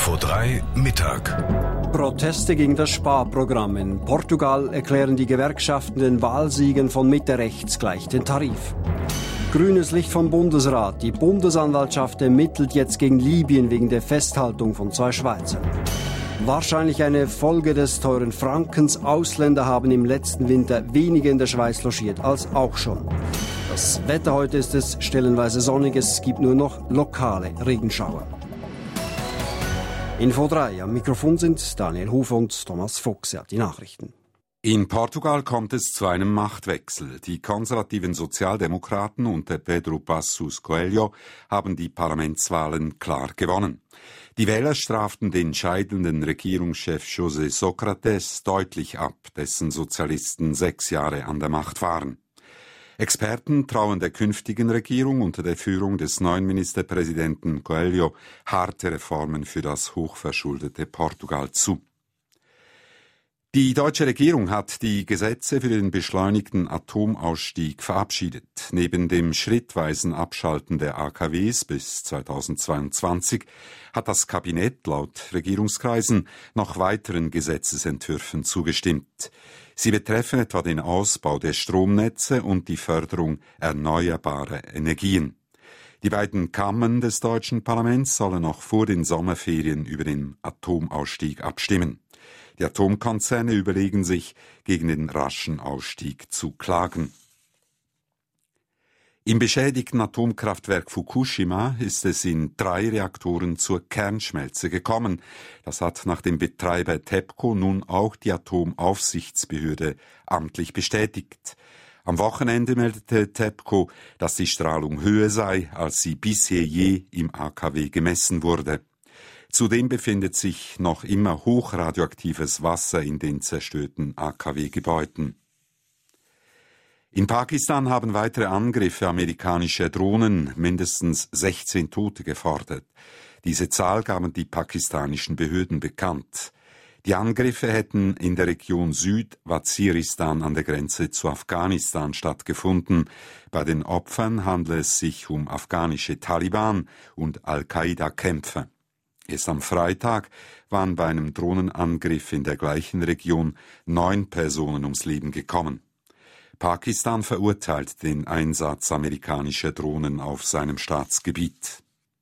Info 3 Mittag. Proteste gegen das Sparprogramm. In Portugal erklären die Gewerkschaften den Wahlsiegen von Mitte rechts gleich den Tarif. Grünes Licht vom Bundesrat. Die Bundesanwaltschaft ermittelt jetzt gegen Libyen wegen der Festhaltung von 2 Schweizern. Wahrscheinlich eine Folge des teuren Frankens. Ausländer haben im letzten Winter weniger in der Schweiz logiert als auch schon. Das Wetter heute ist es stellenweise sonnig. Es gibt nur noch lokale Regenschauer. Info 3. Am Mikrofon sind Daniel Hufe und Thomas Fuchs. Ja, die Nachrichten. In Portugal kommt es zu einem Machtwechsel. Die konservativen Sozialdemokraten unter Pedro Passos Coelho haben die Parlamentswahlen klar gewonnen. Die Wähler straften den scheidenden Regierungschef José Sócrates deutlich ab, dessen Sozialisten 6 Jahre an der Macht waren. Experten trauen der künftigen Regierung unter der Führung des neuen Ministerpräsidenten Coelho harte Reformen für das hochverschuldete Portugal zu. Die deutsche Regierung hat die Gesetze für den beschleunigten Atomausstieg verabschiedet. Neben dem schrittweisen Abschalten der AKWs bis 2022 hat das Kabinett laut Regierungskreisen noch weiteren Gesetzesentwürfen zugestimmt. Sie betreffen etwa den Ausbau der Stromnetze und die Förderung erneuerbarer Energien. Die beiden Kammern des deutschen Parlaments sollen noch vor den Sommerferien über den Atomausstieg abstimmen. Die Atomkonzerne überlegen sich, gegen den raschen Ausstieg zu klagen. Im beschädigten Atomkraftwerk Fukushima ist es in 3 Reaktoren zur Kernschmelze gekommen. Das hat nach dem Betreiber TEPCO nun auch die Atomaufsichtsbehörde amtlich bestätigt. Am Wochenende meldete TEPCO, dass die Strahlung höher sei, als sie bisher je im AKW gemessen wurde. Zudem befindet sich noch immer hochradioaktives Wasser in den zerstörten AKW-Gebäuden. In Pakistan haben weitere Angriffe amerikanischer Drohnen mindestens 16 Tote gefordert. Diese Zahl gaben die pakistanischen Behörden bekannt. Die Angriffe hätten in der Region Süd-Waziristan an der Grenze zu Afghanistan stattgefunden. Bei den Opfern handelt es sich um afghanische Taliban und Al-Qaida-Kämpfer. Erst am Freitag waren bei einem Drohnenangriff in der gleichen Region 9 Personen ums Leben gekommen. Pakistan verurteilt den Einsatz amerikanischer Drohnen auf seinem Staatsgebiet.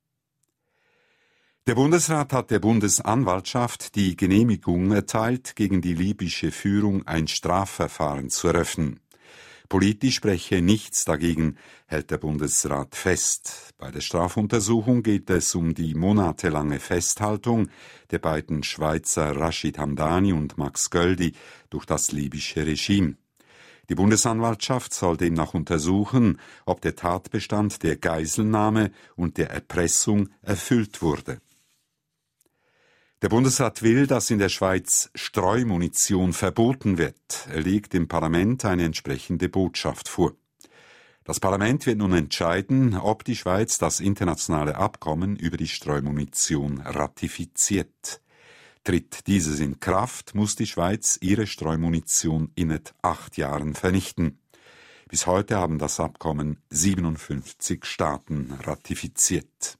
Der Bundesrat hat der Bundesanwaltschaft die Genehmigung erteilt, gegen die libysche Führung ein Strafverfahren zu eröffnen. Politisch spreche nichts dagegen, hält der Bundesrat fest. Bei der Strafuntersuchung geht es um die monatelange Festhaltung der beiden Schweizer Rashid Hamdani und Max Göldi durch das libysche Regime. Die Bundesanwaltschaft soll demnach untersuchen, ob der Tatbestand der Geiselnahme und der Erpressung erfüllt wurde. Der Bundesrat will, dass in der Schweiz Streumunition verboten wird. Er legt dem Parlament eine entsprechende Botschaft vor. Das Parlament wird nun entscheiden, ob die Schweiz das internationale Abkommen über die Streumunition ratifiziert. Tritt dieses in Kraft, muss die Schweiz ihre Streumunition in 8 Jahren vernichten. Bis heute haben das Abkommen 57 Staaten ratifiziert.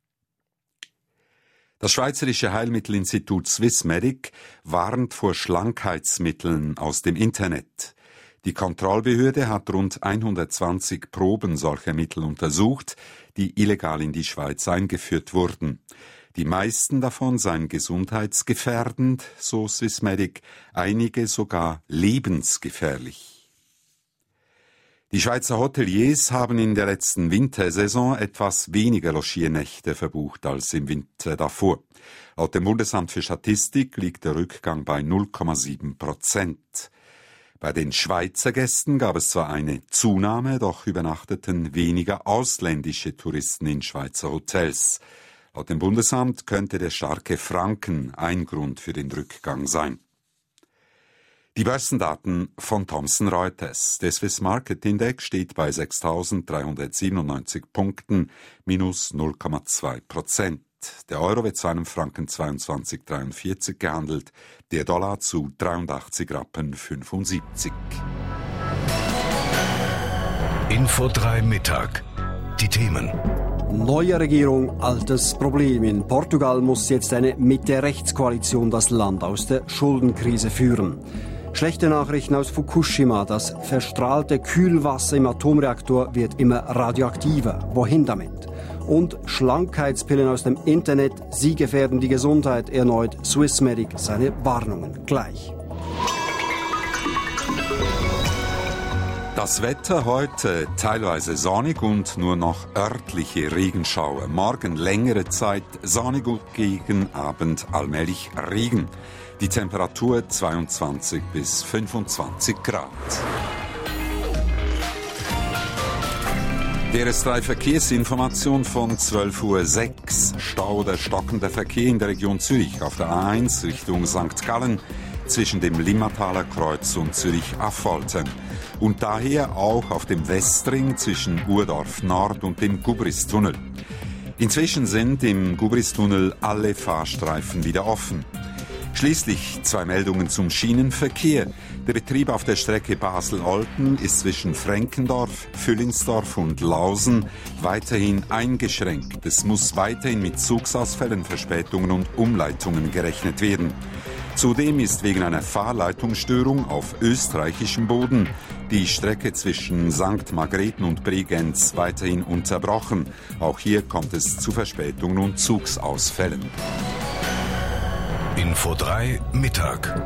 Das Schweizerische Heilmittelinstitut Swissmedic warnt vor Schlankheitsmitteln aus dem Internet. Die Kontrollbehörde hat rund 120 Proben solcher Mittel untersucht, die illegal in die Schweiz eingeführt wurden. Die meisten davon seien gesundheitsgefährdend, so Swissmedic, einige sogar lebensgefährlich. Die Schweizer Hoteliers haben in der letzten Wintersaison etwas weniger Logiernächte verbucht als im Winter davor. Laut dem Bundesamt für Statistik liegt der Rückgang bei 0,7%. Bei den Schweizer Gästen gab es zwar eine Zunahme, doch übernachteten weniger ausländische Touristen in Schweizer Hotels. Laut dem Bundesamt könnte der starke Franken ein Grund für den Rückgang sein. Die Börsendaten von Thomson Reuters. Der Swiss Market Index steht bei 6.397 Punkten, minus 0,2%. Der Euro wird zu einem Franken 22,43 gehandelt, der Dollar zu 83,75 Rappen. Info 3 Mittag. Die Themen. Neue Regierung, altes Problem. In Portugal muss jetzt eine Mitte-Rechts-Koalition das Land aus der Schuldenkrise führen. Schlechte Nachrichten aus Fukushima. Das verstrahlte Kühlwasser im Atomreaktor wird immer radioaktiver. Wohin damit? Und Schlankheitspillen aus dem Internet, sie gefährden die Gesundheit. Erneut Swissmedic seine Warnungen. Gleich. Das Wetter heute teilweise sonnig und nur noch örtliche Regenschauer. Morgen längere Zeit sonnig und gegen Abend allmählich Regen. Die Temperatur 22 bis 25 Grad. DRS3 Verkehrsinformation von 12:06 Uhr. Stau oder stockender Verkehr in der Region Zürich auf der A1 Richtung St. Gallen zwischen dem Limmataler Kreuz und Zürich-Affoltern. Und daher auch auf dem Westring zwischen Urdorf Nord und dem Gubristunnel. Inzwischen sind im Gubristunnel alle Fahrstreifen wieder offen. Schließlich 2 Meldungen zum Schienenverkehr. Der Betrieb auf der Strecke Basel-Olten ist zwischen Frenkendorf, Füllingsdorf und Lausen weiterhin eingeschränkt. Es muss weiterhin mit Zugsausfällen, Verspätungen und Umleitungen gerechnet werden. Zudem ist wegen einer Fahrleitungsstörung auf österreichischem Boden die Strecke zwischen St. Margrethen und Bregenz weiterhin unterbrochen. Auch hier kommt es zu Verspätungen und Zugsausfällen. Info 3 Mittag.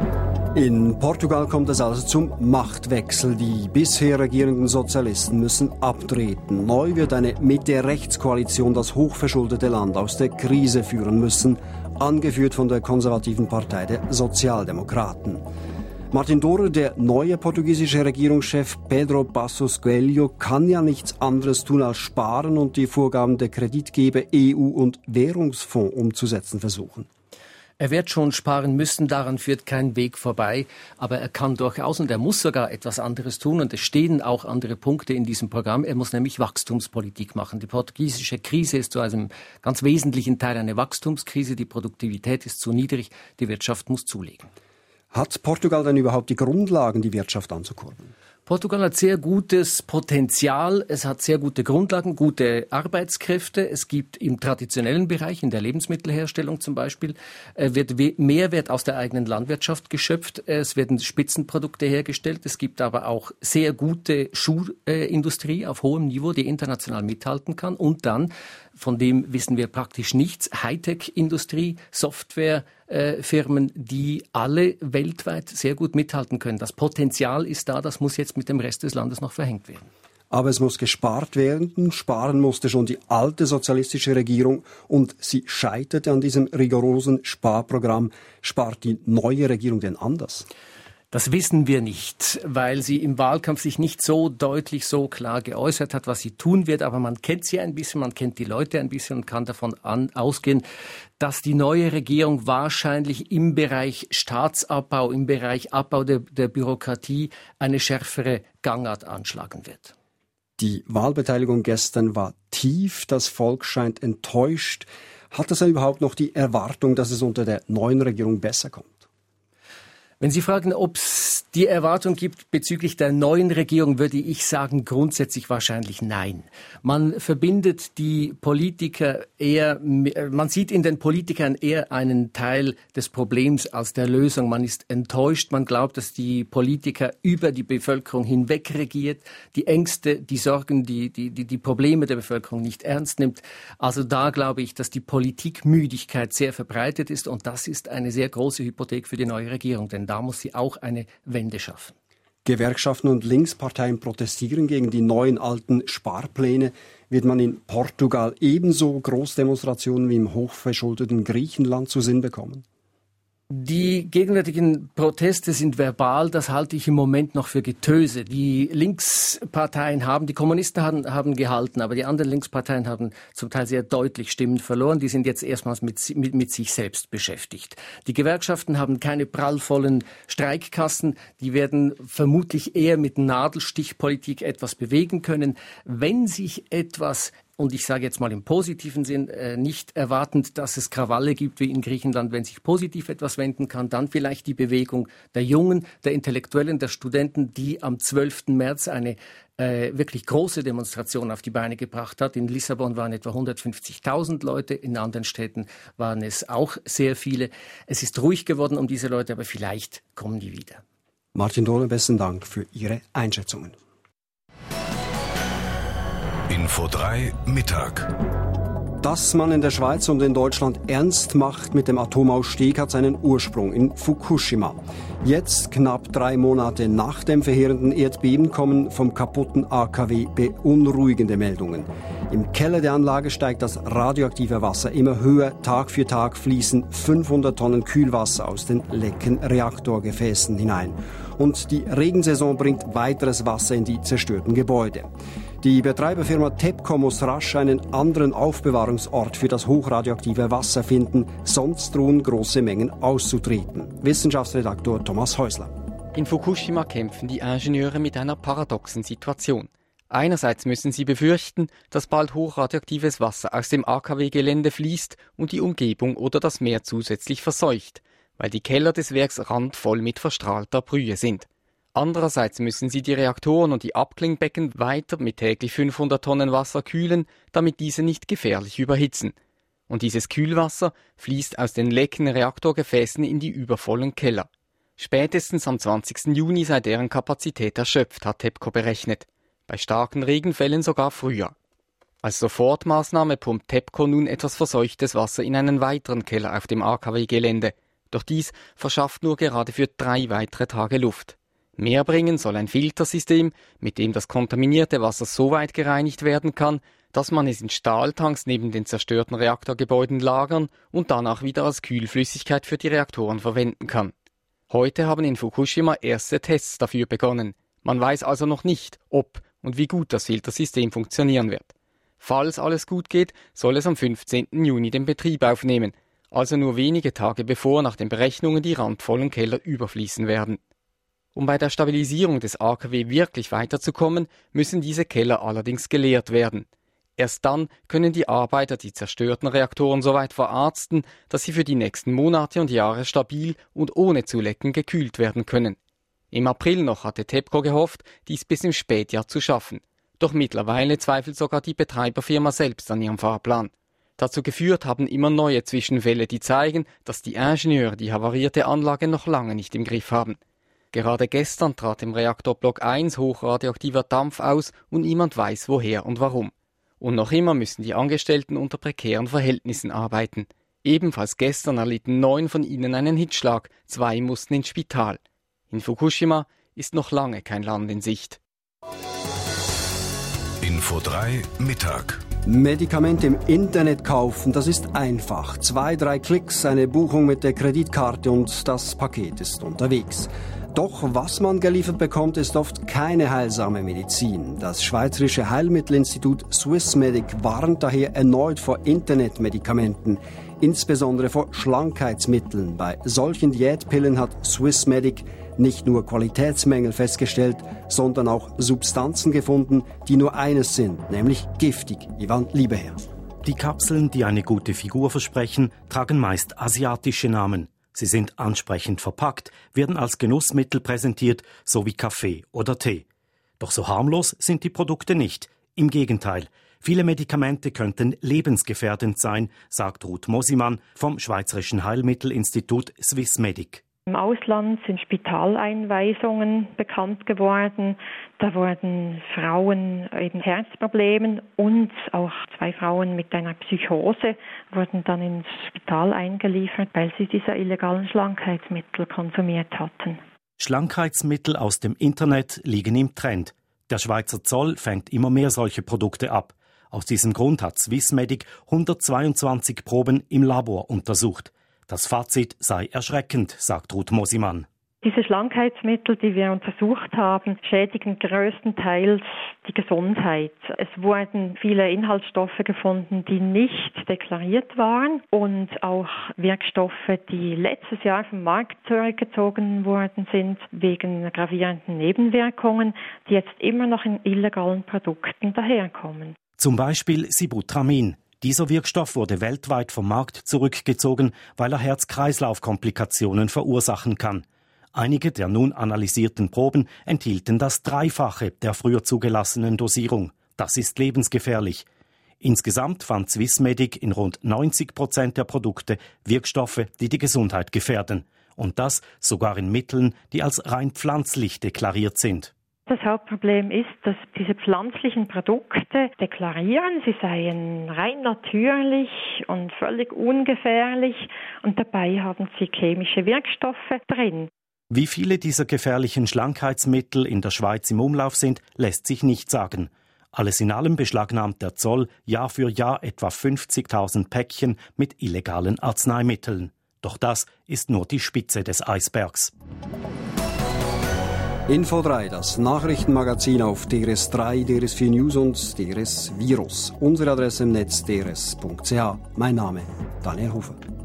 In Portugal kommt es also zum Machtwechsel. Die bisher regierenden Sozialisten müssen abtreten. Neu wird eine Mitte-Rechts-Koalition das hochverschuldete Land aus der Krise führen müssen, angeführt von der konservativen Partei der Sozialdemokraten. Martin Dorer, der neue portugiesische Regierungschef Pedro Passos Coelho, kann ja nichts anderes tun als sparen und die Vorgaben der Kreditgeber, EU und Währungsfonds umzusetzen versuchen. Er wird schon sparen müssen, daran führt kein Weg vorbei. Aber er kann durchaus und er muss sogar etwas anderes tun. Und es stehen auch andere Punkte in diesem Programm. Er muss nämlich Wachstumspolitik machen. Die portugiesische Krise ist zu einem ganz wesentlichen Teil eine Wachstumskrise. Die Produktivität ist zu niedrig. Die Wirtschaft muss zulegen. Hat Portugal denn überhaupt die Grundlagen, die Wirtschaft anzukurbeln? Portugal hat sehr gutes Potenzial, es hat sehr gute Grundlagen, gute Arbeitskräfte. Es gibt im traditionellen Bereich, in der Lebensmittelherstellung zum Beispiel, wird Mehrwert aus der eigenen Landwirtschaft geschöpft. Es werden Spitzenprodukte hergestellt. Es gibt aber auch sehr gute Schuhindustrie auf hohem Niveau, die international mithalten kann. Und dann, von dem wissen wir praktisch nichts, Hightech-Industrie, Softwarefirmen, die alle weltweit sehr gut mithalten können. Das Potenzial ist da, das muss jetzt mit dem Rest des Landes noch verhängt werden. Aber es muss gespart werden. Sparen musste schon die alte sozialistische Regierung und sie scheiterte an diesem rigorosen Sparprogramm. Spart die neue Regierung denn anders? Das wissen wir nicht, weil sie im Wahlkampf sich nicht so deutlich, so klar geäußert hat, was sie tun wird. Aber man kennt sie ein bisschen, man kennt die Leute ein bisschen und kann davon ausgehen, dass die neue Regierung wahrscheinlich im Bereich Staatsabbau, im Bereich Abbau der Bürokratie eine schärfere Gangart anschlagen wird. Die Wahlbeteiligung gestern war tief, das Volk scheint enttäuscht. Hat es überhaupt noch die Erwartung, dass es unter der neuen Regierung besser kommt? Wenn Sie fragen, ob es die Erwartung gibt bezüglich der neuen Regierung, würde ich sagen, grundsätzlich wahrscheinlich nein. Man verbindet die Politiker eher, man sieht in den Politikern eher einen Teil des Problems als der Lösung. Man ist enttäuscht, man glaubt, dass die Politiker über die Bevölkerung hinweg regiert, die Ängste, die Sorgen, die Probleme der Bevölkerung nicht ernst nimmt. Also da glaube ich, dass die Politikmüdigkeit sehr verbreitet ist und das ist eine sehr große Hypothek für die neue Regierung, denn da muss sie auch eine Wende schaffen. Gewerkschaften und Linksparteien protestieren gegen die neuen alten Sparpläne. Wird man in Portugal ebenso Großdemonstrationen wie im hochverschuldeten Griechenland zu Sinn bekommen? Die gegenwärtigen Proteste sind verbal, das halte ich im Moment noch für Getöse. Die Linksparteien die Kommunisten haben gehalten, aber die anderen Linksparteien haben zum Teil sehr deutlich Stimmen verloren. Die sind jetzt erstmals mit sich selbst beschäftigt. Die Gewerkschaften haben keine prallvollen Streikkassen, die werden vermutlich eher mit Nadelstichpolitik etwas bewegen können. Wenn sich etwas und ich sage jetzt mal im positiven Sinn, nicht erwartend, dass es Krawalle gibt wie in Griechenland, wenn sich positiv etwas wenden kann, dann vielleicht die Bewegung der Jungen, der Intellektuellen, der Studenten, die am 12. März eine wirklich große Demonstration auf die Beine gebracht hat. In Lissabon waren etwa 150.000 Leute, in anderen Städten waren es auch sehr viele. Es ist ruhig geworden um diese Leute, aber vielleicht kommen die wieder. Martin Dohler, besten Dank für Ihre Einschätzungen. Info 3 Mittag. Dass man in der Schweiz und in Deutschland ernst macht mit dem Atomausstieg, hat seinen Ursprung in Fukushima. Jetzt, knapp 3 Monate nach dem verheerenden Erdbeben, kommen vom kaputten AKW beunruhigende Meldungen. Im Keller der Anlage steigt das radioaktive Wasser immer höher. Tag für Tag fließen 500 Tonnen Kühlwasser aus den lecken Reaktorgefäßen hinein. Und die Regensaison bringt weiteres Wasser in die zerstörten Gebäude. Die Betreiberfirma TEPCO muss rasch einen anderen Aufbewahrungsort für das hochradioaktive Wasser finden, sonst drohen große Mengen auszutreten. Wissenschaftsredaktor Thomas Häusler. In Fukushima kämpfen die Ingenieure mit einer paradoxen Situation. Einerseits müssen sie befürchten, dass bald hochradioaktives Wasser aus dem AKW-Gelände fließt und die Umgebung oder das Meer zusätzlich verseucht, weil die Keller des Werks randvoll mit verstrahlter Brühe sind. Andererseits müssen sie die Reaktoren und die Abklingbecken weiter mit täglich 500 Tonnen Wasser kühlen, damit diese nicht gefährlich überhitzen. Und dieses Kühlwasser fließt aus den lecken Reaktorgefäßen in die übervollen Keller. Spätestens am 20. Juni sei deren Kapazität erschöpft, hat TEPCO berechnet. Bei starken Regenfällen sogar früher. Als Sofortmaßnahme pumpt TEPCO nun etwas verseuchtes Wasser in einen weiteren Keller auf dem AKW-Gelände. Doch dies verschafft nur gerade für 3 weitere Tage Luft. Mehr bringen soll ein Filtersystem, mit dem das kontaminierte Wasser so weit gereinigt werden kann, dass man es in Stahltanks neben den zerstörten Reaktorgebäuden lagern und danach wieder als Kühlflüssigkeit für die Reaktoren verwenden kann. Heute haben in Fukushima erste Tests dafür begonnen. Man weiß also noch nicht, ob und wie gut das Filtersystem funktionieren wird. Falls alles gut geht, soll es am 15. Juni den Betrieb aufnehmen, also nur wenige Tage bevor nach den Berechnungen die randvollen Keller überfließen werden. Um bei der Stabilisierung des AKW wirklich weiterzukommen, müssen diese Keller allerdings geleert werden. Erst dann können die Arbeiter die zerstörten Reaktoren so weit verarzten, dass sie für die nächsten Monate und Jahre stabil und ohne zu lecken gekühlt werden können. Im April noch hatte TEPCO gehofft, dies bis im Spätjahr zu schaffen. Doch mittlerweile zweifelt sogar die Betreiberfirma selbst an ihrem Fahrplan. Dazu geführt haben immer neue Zwischenfälle, die zeigen, dass die Ingenieure die havarierte Anlage noch lange nicht im Griff haben. Gerade gestern trat im Reaktorblock 1 hochradioaktiver Dampf aus und niemand weiß woher und warum. Und noch immer müssen die Angestellten unter prekären Verhältnissen arbeiten. Ebenfalls gestern erlitten 9 von ihnen einen Hitzschlag, 2 mussten ins Spital. In Fukushima ist noch lange kein Land in Sicht. Info 3 Mittag. Medikamente im Internet kaufen, das ist einfach. 2, 3 Klicks, eine Buchung mit der Kreditkarte und das Paket ist unterwegs. Doch was man geliefert bekommt, ist oft keine heilsame Medizin. Das Schweizerische Heilmittelinstitut Swissmedic warnt daher erneut vor Internetmedikamenten, insbesondere vor Schlankheitsmitteln. Bei solchen Diätpillen hat Swissmedic nicht nur Qualitätsmängel festgestellt, sondern auch Substanzen gefunden, die nur eines sind, nämlich giftig. Ivan Liebeherr. Die Kapseln, die eine gute Figur versprechen, tragen meist asiatische Namen. Sie sind ansprechend verpackt, werden als Genussmittel präsentiert, so wie Kaffee oder Tee. Doch so harmlos sind die Produkte nicht. Im Gegenteil, viele Medikamente könnten lebensgefährdend sein, sagt Ruth Mosimann vom Schweizerischen Heilmittelinstitut Swissmedic. Im Ausland sind Spitaleinweisungen bekannt geworden. Da wurden Frauen eben Herzproblemen und auch 2 Frauen mit einer Psychose wurden dann ins Spital eingeliefert, weil sie diese illegalen Schlankheitsmittel konsumiert hatten. Schlankheitsmittel aus dem Internet liegen im Trend. Der Schweizer Zoll fängt immer mehr solche Produkte ab. Aus diesem Grund hat Swissmedic 122 Proben im Labor untersucht. Das Fazit sei erschreckend, sagt Ruth Mosimann. Diese Schlankheitsmittel, die wir untersucht haben, schädigen größtenteils die Gesundheit. Es wurden viele Inhaltsstoffe gefunden, die nicht deklariert waren und auch Wirkstoffe, die letztes Jahr vom Markt zurückgezogen worden sind wegen gravierenden Nebenwirkungen, die jetzt immer noch in illegalen Produkten daherkommen. Zum Beispiel Sibutramine. Dieser Wirkstoff wurde weltweit vom Markt zurückgezogen, weil er Herz-Kreislauf-Komplikationen verursachen kann. Einige der nun analysierten Proben enthielten das Dreifache der früher zugelassenen Dosierung. Das ist lebensgefährlich. Insgesamt fand Swissmedic in rund 90% der Produkte Wirkstoffe, die die Gesundheit gefährden. Und das sogar in Mitteln, die als rein pflanzlich deklariert sind. Das Hauptproblem ist, dass diese pflanzlichen Produkte deklarieren, sie seien rein natürlich und völlig ungefährlich und dabei haben sie chemische Wirkstoffe drin. Wie viele dieser gefährlichen Schlankheitsmittel in der Schweiz im Umlauf sind, lässt sich nicht sagen. Alles in allem beschlagnahmt der Zoll Jahr für Jahr etwa 50.000 Päckchen mit illegalen Arzneimitteln. Doch das ist nur die Spitze des Eisbergs. Info 3, das Nachrichtenmagazin auf DRS3, DRS4 News und DRS Virus. Unsere Adresse im Netz drs.ch. Mein Name Daniel Hofer.